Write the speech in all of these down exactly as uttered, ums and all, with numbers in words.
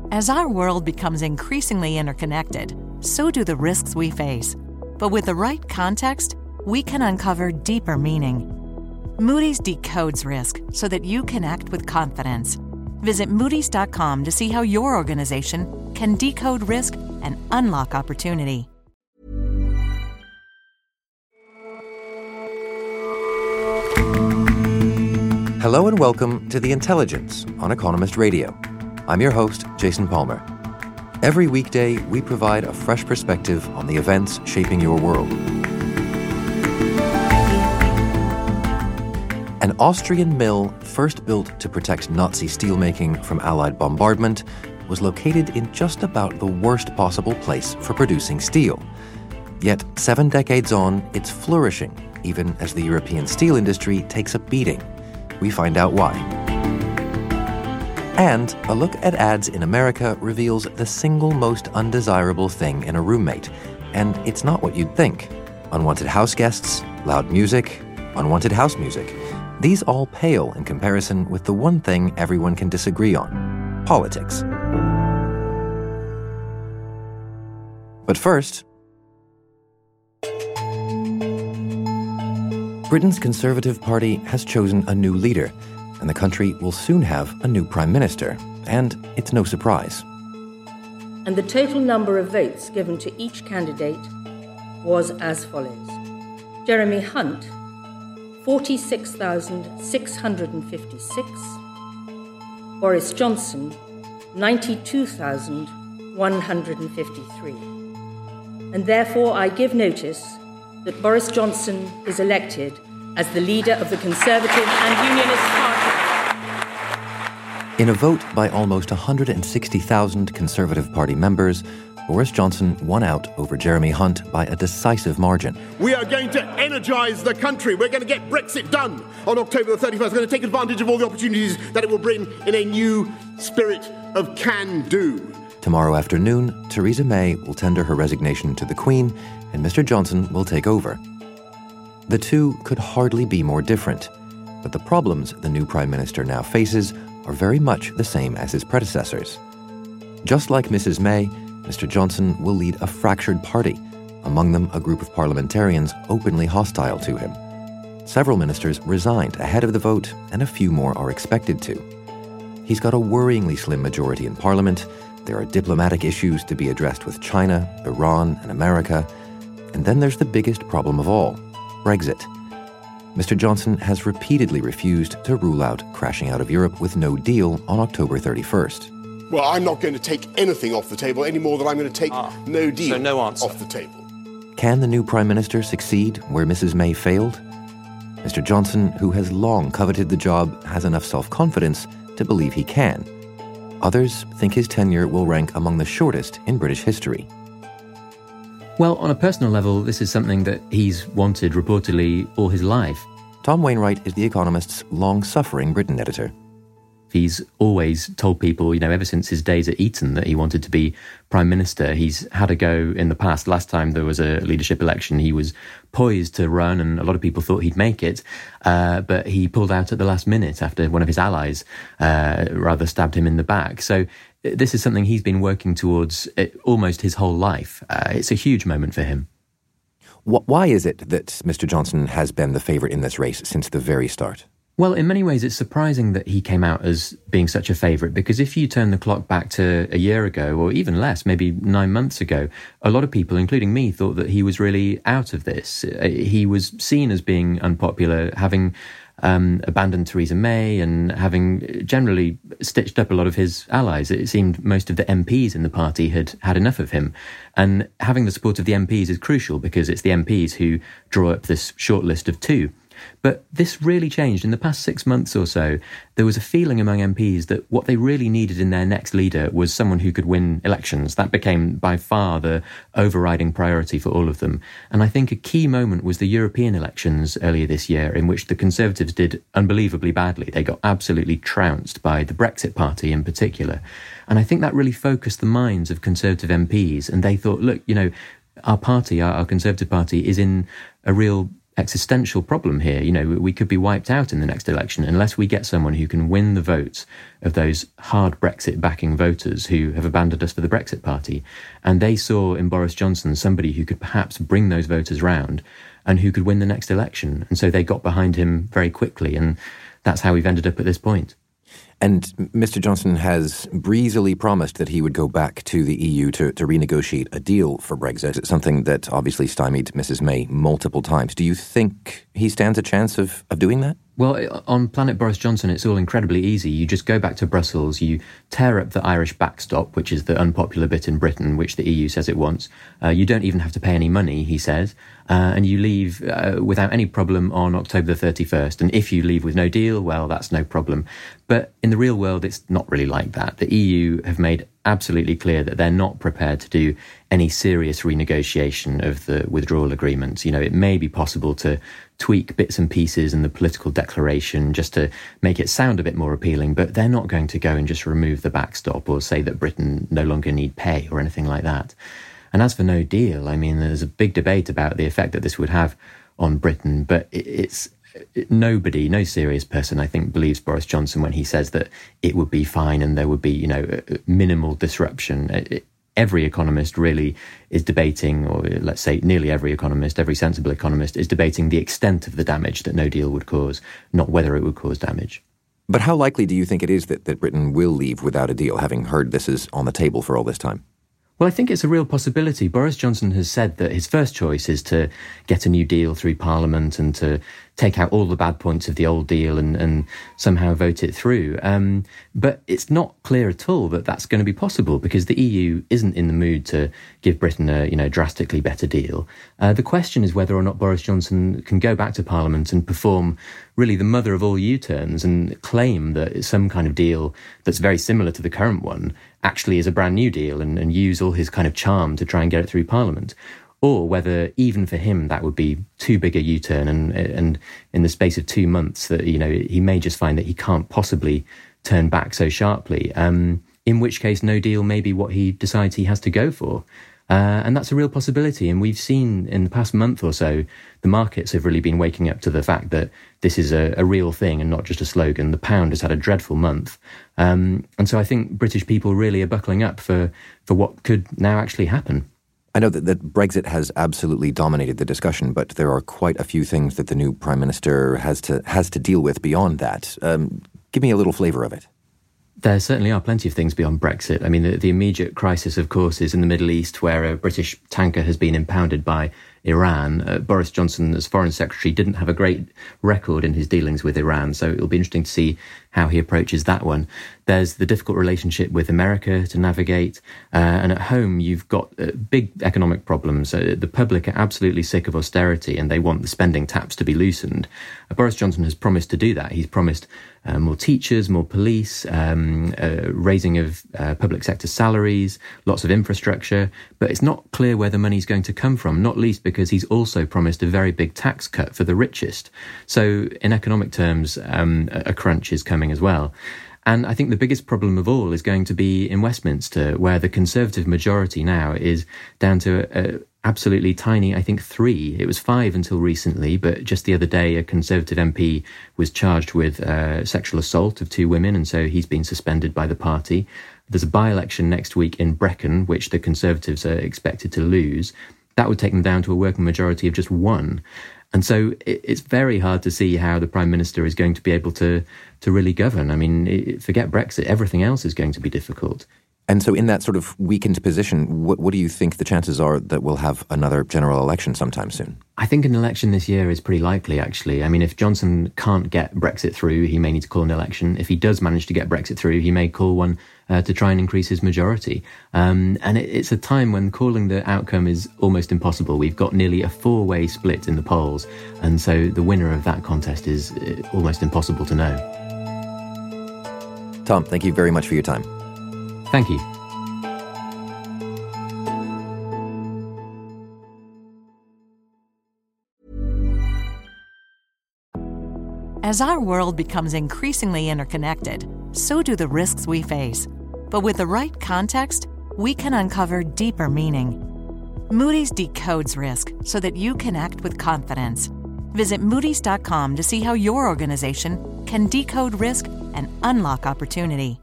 As our world becomes increasingly interconnected, so do the risks we face. But with the right context, we can uncover deeper meaning. Moody's decodes risk so that you can act with confidence. Visit Moody's dot com to see how your organization can decode risk and unlock opportunity. Hello and welcome to The Intelligence on Economist Radio. I'm your host, Jason Palmer. Every weekday, we provide a fresh perspective on the events shaping your world. An Austrian mill first built to protect Nazi steelmaking from Allied bombardment was located in just about the worst possible place for producing steel. Yet, seven decades on, it's flourishing, even as the European steel industry takes a beating. We find out why. And a look at ads in America reveals the single most undesirable thing in a roommate. And it's not what you'd think. Unwanted house guests, loud music, unwanted house music. These all pale in comparison with the one thing everyone can disagree on: politics. But first, Britain's Conservative Party has chosen a new leader, and the country will soon have a new Prime Minister. And it's no surprise. And the total number of votes given to each candidate was as follows. Jeremy Hunt, forty-six thousand six hundred fifty-six. Boris Johnson, ninety-two thousand one hundred fifty-three. And therefore I give notice that Boris Johnson is elected as the leader of the Conservative and Unionist Party. In a vote by almost one hundred sixty thousand Conservative Party members, Boris Johnson won out over Jeremy Hunt by a decisive margin. We are going to energise the country. We're going to get Brexit done on October the thirty-first. We're going to take advantage of all the opportunities that it will bring in a new spirit of can-do. Tomorrow afternoon, Theresa May will tender her resignation to the Queen, and Mister Johnson will take over. The two could hardly be more different, but the problems the new Prime Minister now faces are very much the same as his predecessors. Just like Missus May, Mister Johnson will lead a fractured party, among them a group of parliamentarians openly hostile to him. Several ministers resigned ahead of the vote, and a few more are expected to. He's got a worryingly slim majority in Parliament. There are diplomatic issues to be addressed with China, Iran, and America. And then there's the biggest problem of all, Brexit. Mister Johnson has repeatedly refused to rule out crashing out of Europe with no deal on October thirty-first. Well, I'm not going to take anything off the table any more than I'm going to take ah, no deal so no answer. off the table. Can the new Prime Minister succeed where Missus May failed? Mister Johnson, who has long coveted the job, has enough self-confidence to believe he can. Others think his tenure will rank among the shortest in British history. Well, on a personal level, this is something that he's wanted reportedly all his life. Tom Wainwright is The Economist's long-suffering Britain editor. He's always told people, you know, ever since his days at Eton, that he wanted to be Prime Minister. He's had a go in the past. Last time there was a leadership election, he was poised to run, and a lot of people thought he'd make it. Uh, but he pulled out at the last minute after one of his allies uh, rather stabbed him in the back. So this is something he's been working towards almost his whole life. Uh, it's a huge moment for him. Why is it that Mister Johnson has been the favourite in this race since the very start? Well, in many ways, it's surprising that he came out as being such a favourite, because if you turn the clock back to a year ago, or even less, maybe nine months ago, a lot of people, including me, thought that he was really out of this. He was seen as being unpopular, having um, abandoned Theresa May and having generally stitched up a lot of his allies. It seemed most of the M Ps in the party had had enough of him. And having the support of the M Ps is crucial, because it's the M Ps who draw up this short list of two. But this really changed. In the past six months or so, there was a feeling among M Ps that what they really needed in their next leader was someone who could win elections. That became by far the overriding priority for all of them. And I think a key moment was the European elections earlier this year, in which the Conservatives did unbelievably badly. They got absolutely trounced by the Brexit Party in particular. And I think that really focused the minds of Conservative M Ps. And they thought, look, you know, our party, our, our Conservative Party, is in a real existential problem here. You know, we could be wiped out in the next election unless we get someone who can win the votes of those hard Brexit backing voters who have abandoned us for the Brexit Party. And they saw in Boris Johnson somebody who could perhaps bring those voters round and who could win the next election. And so they got behind him very quickly. And that's how we've ended up at this point. And Mister Johnson has breezily promised that he would go back to the E U to, to renegotiate a deal for Brexit, something that obviously stymied Missus May multiple times. Do you think he stands a chance of, of doing that? Well, on Planet Boris Johnson, it's all incredibly easy. You just go back to Brussels, you tear up the Irish backstop, which is the unpopular bit in Britain, which the E U says it wants. Uh, you don't even have to pay any money, he says, uh, and you leave uh, without any problem on October the thirty-first. And if you leave with no deal, well, that's no problem. But in the real world, it's not really like that. The E U have made absolutely clear that they're not prepared to do any serious renegotiation of the withdrawal agreement. You know, it may be possible to tweak bits and pieces in the political declaration just to make it sound a bit more appealing, but they're not going to go and just remove the backstop or say that Britain no longer need pay or anything like that. And as for no deal, I mean, there's a big debate about the effect that this would have on Britain, but it's nobody, no serious person, I think, believes Boris Johnson when he says that it would be fine and there would be, you know, minimal disruption. It, every economist really is debating, or let's say nearly every economist, every sensible economist is debating the extent of the damage that no deal would cause, not whether it would cause damage. But how likely do you think it is that, that Britain will leave without a deal, having heard this is on the table for all this time? Well, I think it's a real possibility. Boris Johnson has said that his first choice is to get a new deal through Parliament and to take out all the bad points of the old deal and, and somehow vote it through. Um, but it's not clear at all that that's going to be possible because the E U isn't in the mood to give Britain a, you know, drastically better deal. Uh, the question is whether or not Boris Johnson can go back to Parliament and perform really the mother of all U-turns and claim that some kind of deal that's very similar to the current one actually is a brand new deal and, and use all his kind of charm to try and get it through Parliament. Or whether even for him that would be too big a U-turn and and in the space of two months that, you know, he may just find that he can't possibly turn back so sharply, um, in which case no deal may be what he decides he has to go for. Uh, and that's a real possibility. And we've seen in the past month or so, the markets have really been waking up to the fact that this is a, a real thing and not just a slogan. The pound has had a dreadful month. Um, and so I think British people really are buckling up for, for what could now actually happen. I know that, that Brexit has absolutely dominated the discussion, but there are quite a few things that the new Prime Minister has to has to deal with beyond that. Um, give me a little flavour of it. There certainly are plenty of things beyond Brexit. I mean, the, the immediate crisis, of course, is in the Middle East, where a British tanker has been impounded by Iran. Uh, Boris Johnson, as Foreign Secretary, didn't have a great record in his dealings with Iran, so it'll be interesting to see how he approaches that one. There's the difficult relationship with America to navigate, uh, and at home you've got uh, big economic problems. Uh, the public are absolutely sick of austerity and they want the spending taps to be loosened. Uh, Boris Johnson has promised to do that. He's promised uh, more teachers, more police, um, uh, raising of uh, public sector salaries, lots of infrastructure, but it's not clear where the money's going to come from, not least because he's also promised a very big tax cut for the richest. So in economic terms, um, a crunch is coming as well. And I think the biggest problem of all is going to be in Westminster, where the Conservative majority now is down to a, a absolutely tiny, I think, three. It was five until recently, but just the other day, a Conservative M P was charged with uh, sexual assault of two women, and so he's been suspended by the party. There's a by-election next week in Brecon, which the Conservatives are expected to lose. That would take them down to a working majority of just one. And so it's very hard to see how the Prime Minister is going to be able to to really govern. I mean, forget Brexit, everything else is going to be difficult. And so in that sort of weakened position, what, what do you think the chances are that we'll have another general election sometime soon? I think an election this year is pretty likely, actually. I mean, if Johnson can't get Brexit through, he may need to call an election. If he does manage to get Brexit through, he may call one uh, to try and increase his majority. Um, and it, it's a time when calling the outcome is almost impossible. We've got nearly a four-way split in the polls, and so the winner of that contest is almost impossible to know. Tom, thank you very much for your time. Thank you. As our world becomes increasingly interconnected, so do the risks we face. But with the right context, we can uncover deeper meaning. Moody's decodes risk so that you can act with confidence. Visit Moody's dot com to see how your organization can decode risk and unlock opportunity.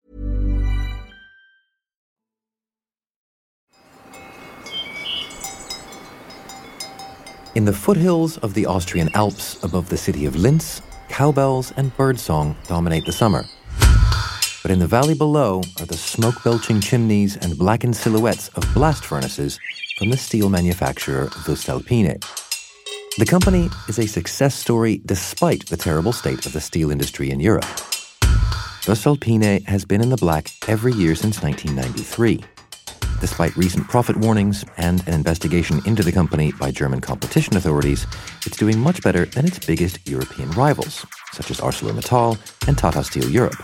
In the foothills of the Austrian Alps above the city of Linz, cowbells and birdsong dominate the summer. But in the valley below are the smoke-belching chimneys and blackened silhouettes of blast furnaces from the steel manufacturer voestalpine. The company is a success story despite the terrible state of the steel industry in Europe. voestalpine has been in the black every year since nineteen ninety-three. Despite recent profit warnings and an investigation into the company by German competition authorities, it's doing much better than its biggest European rivals, such as ArcelorMittal and Tata Steel Europe.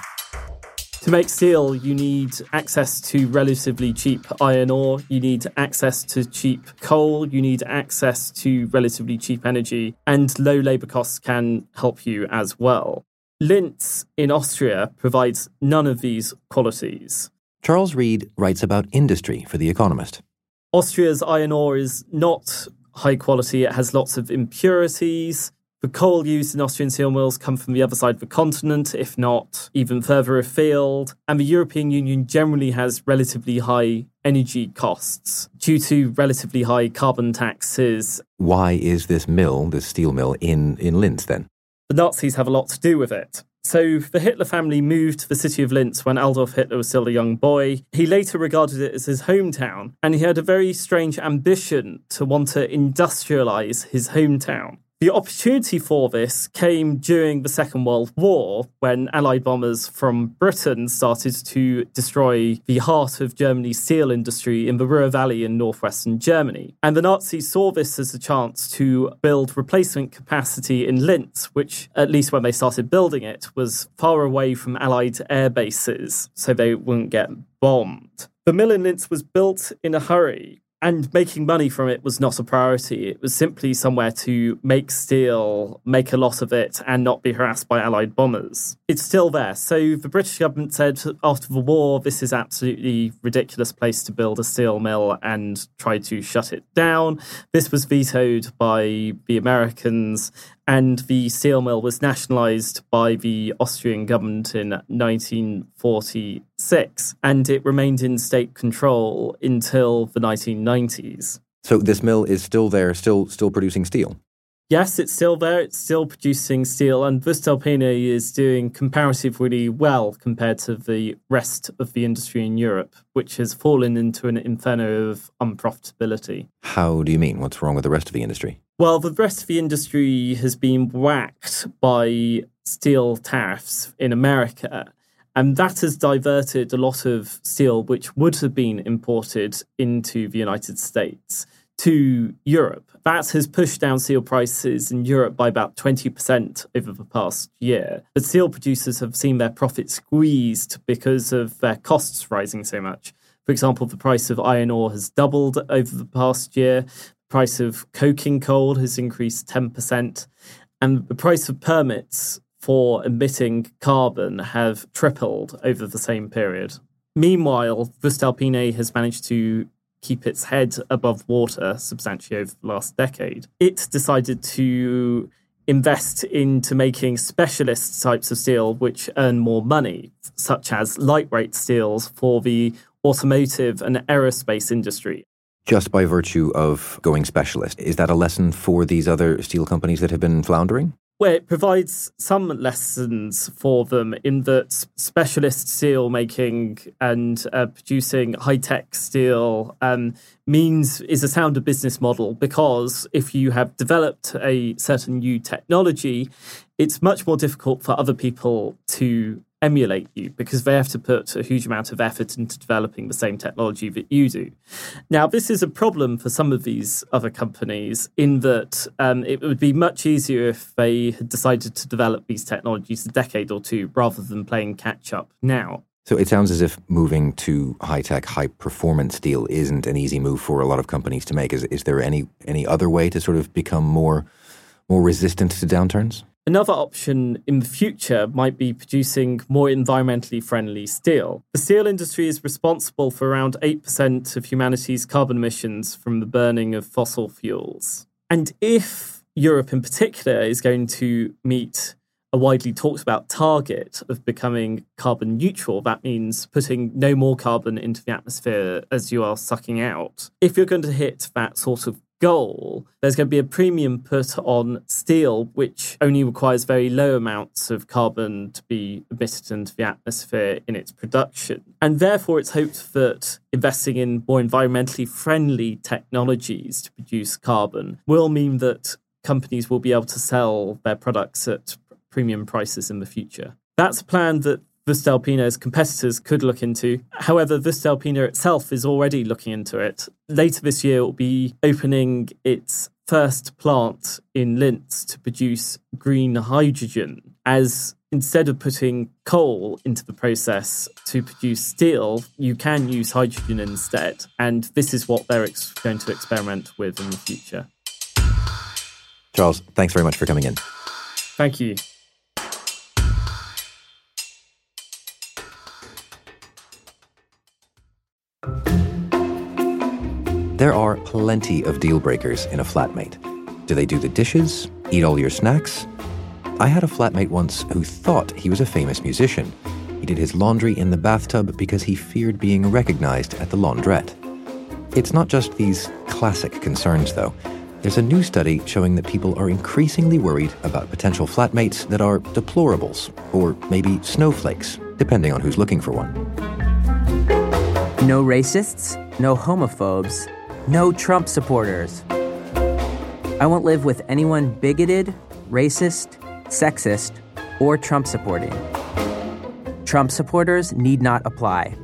To make steel, you need access to relatively cheap iron ore, you need access to cheap coal, you need access to relatively cheap energy, and low labour costs can help you as well. Linz in Austria provides none of these qualities. Charles Reed writes about industry for The Economist. Austria's iron ore is not high quality. It has lots of impurities. The coal used in Austrian steel mills come from the other side of the continent, if not even further afield. And the European Union generally has relatively high energy costs due to relatively high carbon taxes. Why is this mill, this steel mill, in, in Linz then? The Nazis have a lot to do with it. So the Hitler family moved to the city of Linz when Adolf Hitler was still a young boy. He later regarded it as his hometown, and he had a very strange ambition to want to industrialise his hometown. The opportunity for this came during the Second World War, when Allied bombers from Britain started to destroy the heart of Germany's steel industry in the Ruhr Valley in northwestern Germany. And the Nazis saw this as a chance to build replacement capacity in Linz, which, at least when they started building it, was far away from Allied air bases, so they wouldn't get bombed. The mill in Linz was built in a hurry, and making money from it was not a priority. It was simply somewhere to make steel, make a lot of it, and not be harassed by Allied bombers. It's still there. So the British government said after the war, this is absolutely ridiculous place to build a steel mill, and tried to shut it down. This was vetoed by the Americans, and the steel mill was nationalised by the Austrian government in nineteen forty-six, and it remained in state control until the nineteen nineties. So this mill is still there, still still producing steel? Yes, it's still there. It's still producing steel, and voestalpine is doing comparatively well compared to the rest of the industry in Europe, which has fallen into an inferno of unprofitability. How do you mean? What's wrong with the rest of the industry? Well, the rest of the industry has been whacked by steel tariffs in America, and that has diverted a lot of steel which would have been imported into the United States to Europe. That has pushed down steel prices in Europe by about twenty percent over the past year. But steel producers have seen their profits squeezed because of their costs rising so much. For example, the price of iron ore has doubled over the past year. The price of coking coal has increased ten percent. And the price of permits for emitting carbon have tripled over the same period. Meanwhile, voestalpine has managed to keep its head above water substantially over the last decade. It decided to invest into making specialist types of steel which earn more money, such as lightweight steels for the automotive and aerospace industry. Just by virtue of going specialist, is that a lesson for these other steel companies that have been floundering? Well, it provides some lessons for them in that specialist steel making and uh, producing high-tech steel um, means is a sounder business model, because if you have developed a certain new technology, it's much more difficult for other people to emulate you, because they have to put a huge amount of effort into developing the same technology that you do. Now, this is a problem for some of these other companies in that um, it would be much easier if they had decided to develop these technologies a decade or two rather than playing catch-up now. So it sounds as if moving to high-tech, high-performance steel isn't an easy move for a lot of companies to make. Is, is there any, any other way to sort of become more, more resistant to downturns? Another option in the future might be producing more environmentally friendly steel. The steel industry is responsible for around eight percent of humanity's carbon emissions from the burning of fossil fuels. And if Europe in particular is going to meet a widely talked about target of becoming carbon neutral. That means putting no more carbon into the atmosphere as you are sucking out. If you're going to hit that sort of goal, there's going to be a premium put on steel, which only requires very low amounts of carbon to be emitted into the atmosphere in its production. And therefore, it's hoped that investing in more environmentally friendly technologies to produce carbon will mean that companies will be able to sell their products at premium prices in the future. That's a plan that voestalpine's competitors could look into. However, voestalpine itself is already looking into it. Later this year, it will be opening its first plant in Linz to produce green hydrogen, as instead of putting coal into the process to produce steel, you can use hydrogen instead. And this is what they're ex- going to experiment with in the future. Charles, thanks very much for coming in. Thank you. There are plenty of deal breakers in a flatmate. Do they do the dishes? Eat all your snacks? I had a flatmate once who thought he was a famous musician. He did his laundry in the bathtub because he feared being recognized at the laundrette. It's not just these classic concerns, though. There's a new study showing that people are increasingly worried about potential flatmates that are deplorables, or maybe snowflakes, depending on who's looking for one. No racists, no homophobes, no Trump supporters. I won't live with anyone bigoted, racist, sexist, or Trump supporting. Trump supporters need not apply.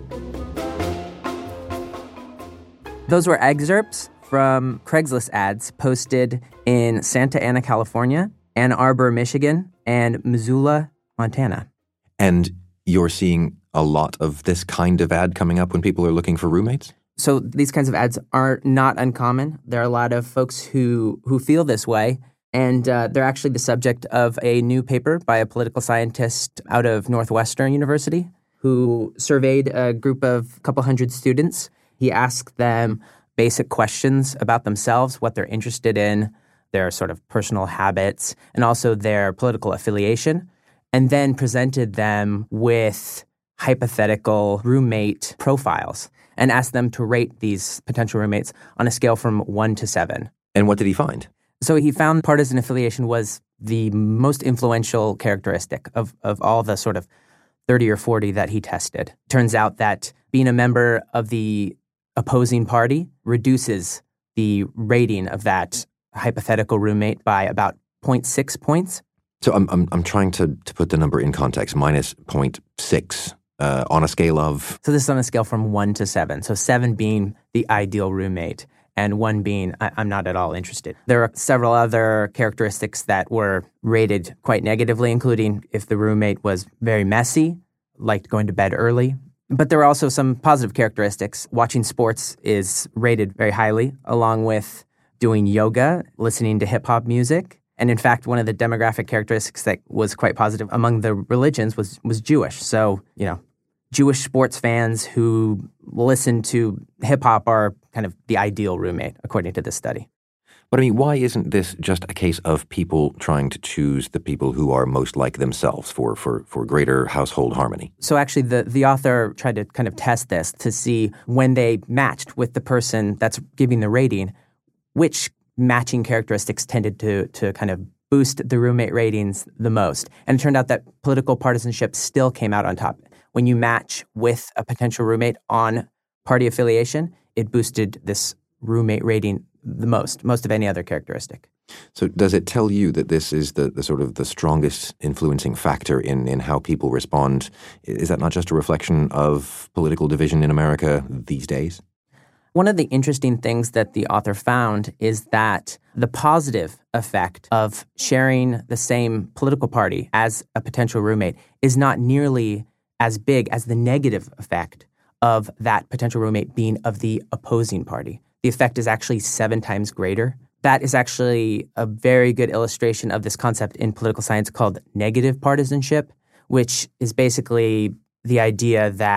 Those were excerpts from Craigslist ads posted in Santa Ana, California, Ann Arbor, Michigan, and Missoula, Montana. And you're seeing a lot of this kind of ad coming up when people are looking for roommates? So these kinds of ads are not uncommon. There are a lot of folks who, who feel this way, and uh, they're actually the subject of a new paper by a political scientist out of Northwestern University who surveyed a group of a couple hundred students. He asked them basic questions about themselves, what they're interested in, their sort of personal habits, and also their political affiliation, and then presented them with hypothetical roommate profiles and asked them to rate these potential roommates on a scale from one to seven. And what did he find? So he found partisan affiliation was the most influential characteristic of, of all the sort of thirty or forty that he tested. Turns out that being a member of the opposing party reduces the rating of that hypothetical roommate by about zero point six points. So I'm I'm I'm trying to, to put the number in context. Minus zero point six uh, on a scale of... So this is on a scale from one to seven. So seven being the ideal roommate and one being I, I'm not at all interested. There are several other characteristics that were rated quite negatively, including if the roommate was very messy, liked going to bed early. But there are also some positive characteristics. Watching sports is rated very highly, along with doing yoga, listening to hip-hop music. And in fact, one of the demographic characteristics that was quite positive among the religions was was Jewish. So, you know, Jewish sports fans who listen to hip-hop are kind of the ideal roommate, according to this study. But I mean, why isn't this just a case of people trying to choose the people who are most like themselves for, for, for greater household harmony? So actually, the, the author tried to kind of test this to see when they matched with the person that's giving the rating, which matching characteristics tended to to kind of boost the roommate ratings the most. And it turned out that political partisanship still came out on top. When you match with a potential roommate on party affiliation, it boosted this roommate rating the most, most of any other characteristic. So does it tell you that this is the, the sort of the strongest influencing factor in, in how people respond? Is that not just a reflection of political division in America these days? One of the interesting things that the author found is that the positive effect of sharing the same political party as a potential roommate is not nearly as big as the negative effect of that potential roommate being of the opposing party. The effect is actually seven times greater. That is actually a very good illustration of this concept in political science called negative partisanship, which is basically the idea that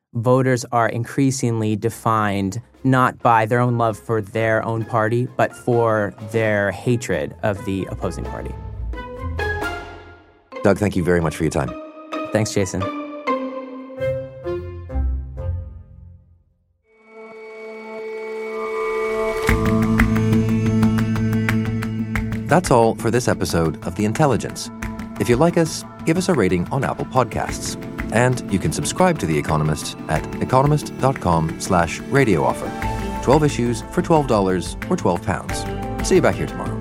voters are increasingly defined not by their own love for their own party, but for their hatred of the opposing party. Doug, thank you very much for your time. Thanks, Jason. That's all for this episode of The Intelligence. If you like us, give us a rating on Apple Podcasts. And you can subscribe to The Economist at economist.com slash radio offer. twelve issues for twelve dollars or twelve pounds. See you back here tomorrow.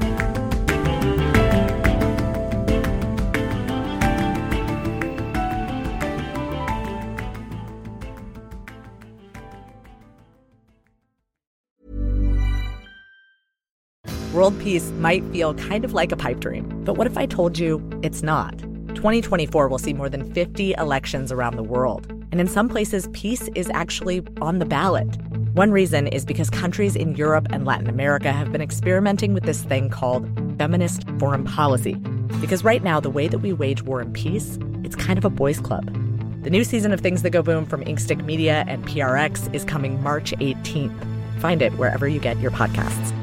World peace might feel kind of like a pipe dream, but what if I told you it's not? twenty twenty-four will see more than fifty elections around the world. And in some places, peace is actually on the ballot. One reason is because countries in Europe and Latin America have been experimenting with this thing called feminist foreign policy. Because right now, the way that we wage war and peace, it's kind of a boys' club. The new season of Things That Go Boom from Inkstick Media and P R X is coming March eighteenth. Find it wherever you get your podcasts.